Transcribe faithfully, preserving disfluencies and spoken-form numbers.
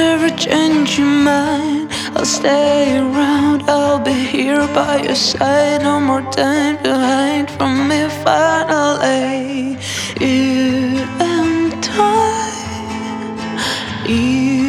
never change your mind. I'll stay around, I'll be here by your side. No more time to hide from me finally. You and I, you